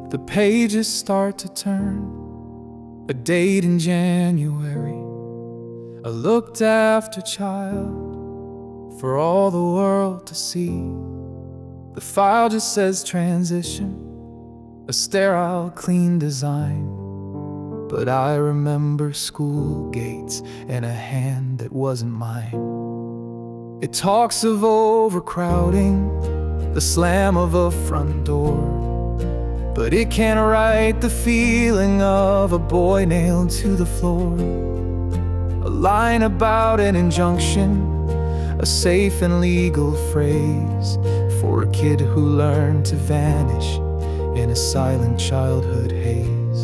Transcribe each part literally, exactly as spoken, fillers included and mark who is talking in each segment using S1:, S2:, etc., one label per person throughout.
S1: The pages start to turn. A date in January, a looked after child for all the world to see. The file just says transition, a sterile, clean design. But I remember school gates and a hand that wasn't mine. It talks of overcrowding, the slam of a front door, but it can't write the feeling of a boy nailed to the floor. A line about an injunction, a safe and legal phrase for a kid who learned to vanish in a silent childhood haze.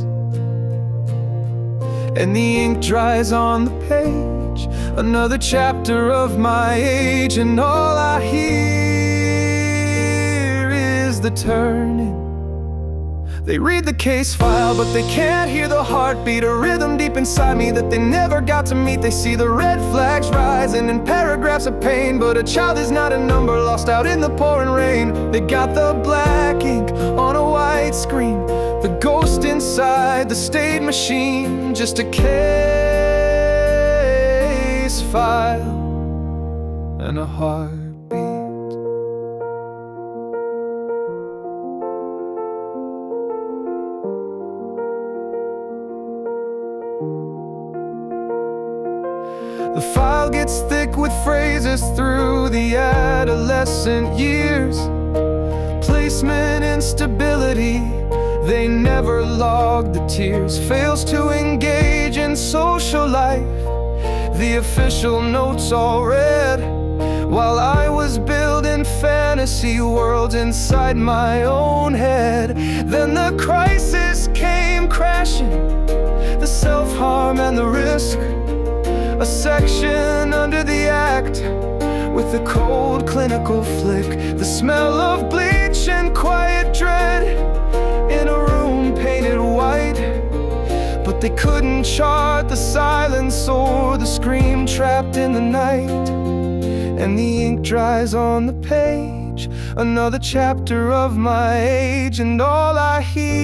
S1: And the ink dries on the page, another chapter of my age, and all I hear is the turning. They read the case file, but they can't hear the heartbeat, a rhythm deep inside me that they never got to meet. They see the red flags rising in paragraphs of pain, but a child is not a number lost out in the pouring rain. They got the black ink on a white screen, the ghost inside the state machine, just a case file and a heartbeat. The file gets thick with phrases through the adolescent years. Placement instability, they never log the tears. Fails to engage in social life, the official notes all read, while I was building fantasy worlds inside my own head. Then the crisis came crashing, the self-harm and the risk. A section under the act with a cold clinical flick. The smell of bleach and quiet dread in a room painted white. But they couldn't chart the silence or the scream trapped in the night. And the ink dries on the page, another chapter of my age, and all I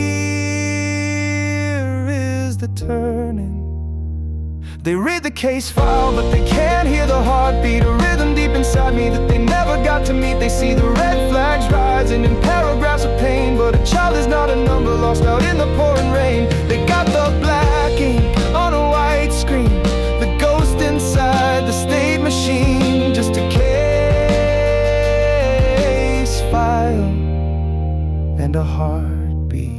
S1: hear is the turning. They read the case file, but they can't hear the heartbeat, a rhythm deep inside me that they never got to meet. They see the red flags rising in paragraphs of pain, but a child is not a number lost out in the pouring rain. They got the black ink on a white screen, the ghost inside the state machine, just a case file and a heartbeat.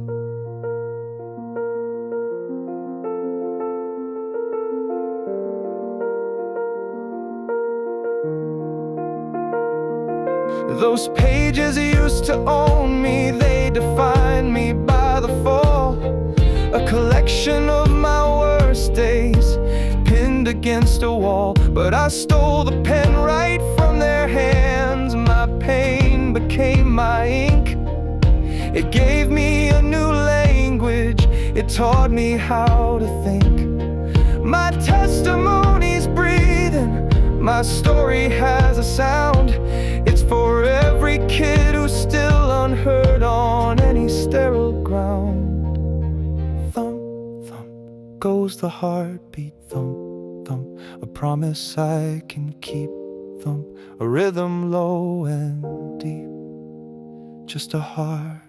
S1: Those pages used to own me, they defined me by the fall. A collection of my worst days, pinned against a wall. But I stole the pen right from their hands. My pain became my ink. It gave me a new language, it taught me how to think. My testimony's breathing, my story has a sound. It's for every kid who's still unheard on any sterile ground. Thump, thump, goes the heartbeat. Thump, thump, a promise I can keep. Thump, a rhythm low and deep, just a heart.